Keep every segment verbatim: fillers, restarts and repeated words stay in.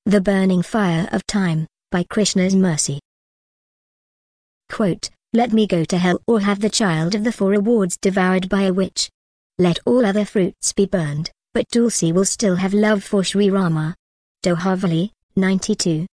The Burning Fire of Time, by Krishna's Mercy. Quote, "Let me go to hell or have the child of the four rewards devoured by a witch. Let all other fruits be burned, but Tulsi will still have love for Sri Rama." Dohavali, ninety-two.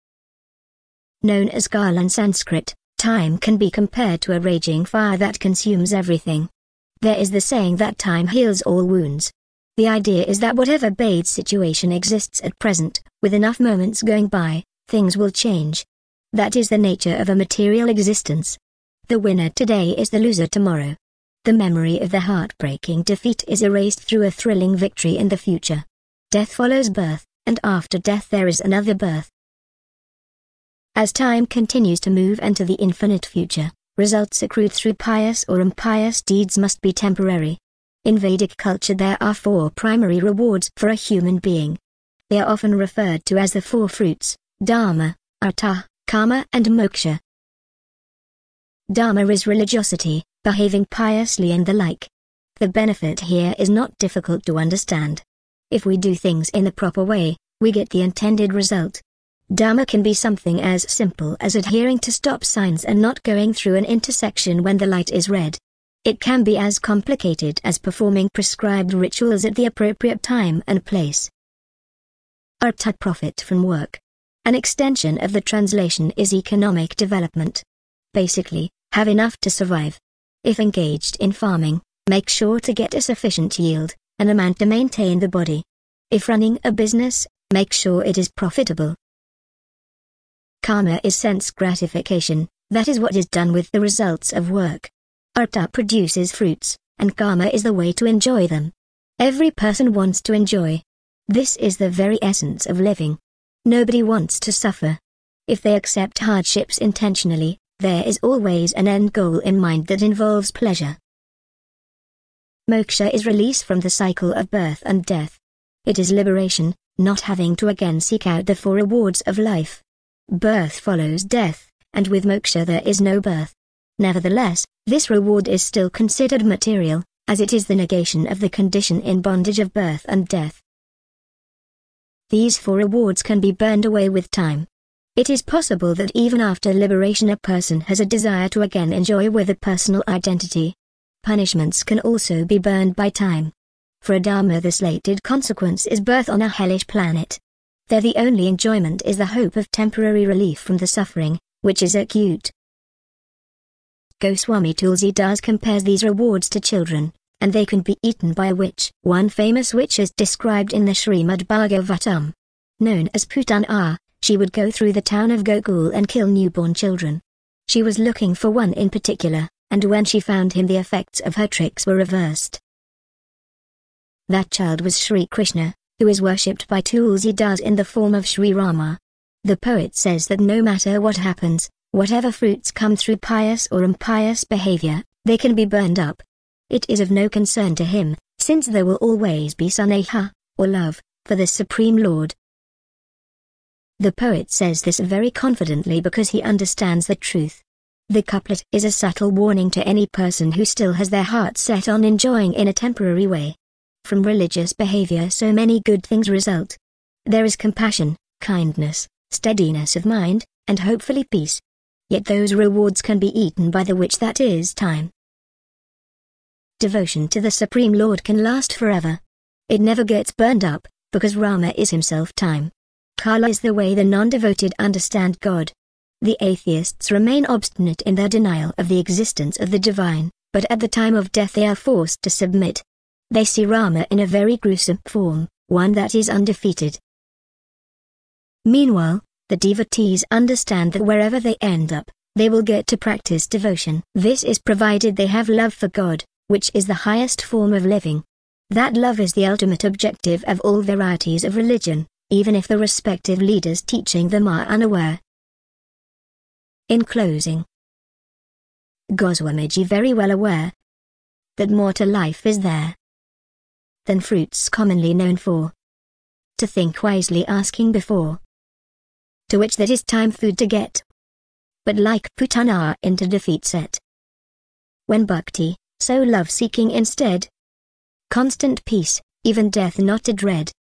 Known as Kal in Sanskrit, time can be compared to a raging fire that consumes everything. There is the saying that time heals all wounds. The idea is that whatever bad situation exists at present, with enough moments going by, things will change. That is the nature of a material existence. The winner today is the loser tomorrow. The memory of the heartbreaking defeat is erased through a thrilling victory in the future. Death follows birth, and after death there is another birth. As time continues to move into the infinite future, results accrued through pious or impious deeds must be temporary. In Vedic culture there are four primary rewards for a human being. They are often referred to as the four fruits: Dharma, Artha, Kama and Moksha. Dharma is religiosity, behaving piously and the like. The benefit here is not difficult to understand. If we do things in the proper way, we get the intended result. Dharma can be something as simple as adhering to stop signs and not going through an intersection when the light is red. It can be as complicated as performing prescribed rituals at the appropriate time and place. Artha, profit from work. An extension of the translation is economic development. Basically, have enough to survive. If engaged in farming, make sure to get a sufficient yield, an amount to maintain the body. If running a business, make sure it is profitable. Kama is sense gratification, that is what is done with the results of work. Artha produces fruits, and Kama is the way to enjoy them. Every person wants to enjoy. This is the very essence of living. Nobody wants to suffer. If they accept hardships intentionally, there is always an end goal in mind that involves pleasure. Moksha is release from the cycle of birth and death. It is liberation, not having to again seek out the four rewards of life. Birth follows death, and with moksha there is no birth. Nevertheless, this reward is still considered material, as it is the negation of the condition in bondage of birth and death. These four rewards can be burned away with time. It is possible that even after liberation a person has a desire to again enjoy with a personal identity. Punishments can also be burned by time. For a Dharma the slated consequence is birth on a hellish planet. There the only enjoyment is the hope of temporary relief from the suffering, which is acute. Goswami Tulsidas compares these rewards to children, and they can be eaten by a witch. One famous witch is described in the Srimad Bhagavatam. Known as Putana, she would go through the town of Gokul and kill newborn children. She was looking for one in particular, and when she found him the effects of her tricks were reversed. That child was Sri Krishna, who is worshipped by Tulsidas in the form of Sri Rama. The poet says that no matter what happens, whatever fruits come through pious or impious behavior, they can be burned up. It is of no concern to him, since there will always be saneha, or love, for the Supreme Lord. The poet says this very confidently because he understands the truth. The couplet is a subtle warning to any person who still has their heart set on enjoying in a temporary way. From religious behavior so many good things result. There is compassion, kindness, steadiness of mind, and hopefully peace. Yet those rewards can be eaten by the witch, that is time. Devotion to the Supreme Lord can last forever. It never gets burned up, because Rama is himself time. Kala is the way the non-devoted understand God. The atheists remain obstinate in their denial of the existence of the divine, but at the time of death they are forced to submit. They see Rama in a very gruesome form, one that is undefeated. Meanwhile, the devotees understand that wherever they end up, they will get to practice devotion. This is provided they have love for God, which is the highest form of living. That love is the ultimate objective of all varieties of religion, even if the respective leaders teaching them are unaware. In closing, Goswamiji very well aware that more to life is there than fruits commonly known for. To think wisely asking before, to which that is time food to get. But like Putana into defeat set. When bhakti, so love seeking instead. Constant peace, even death not to dread.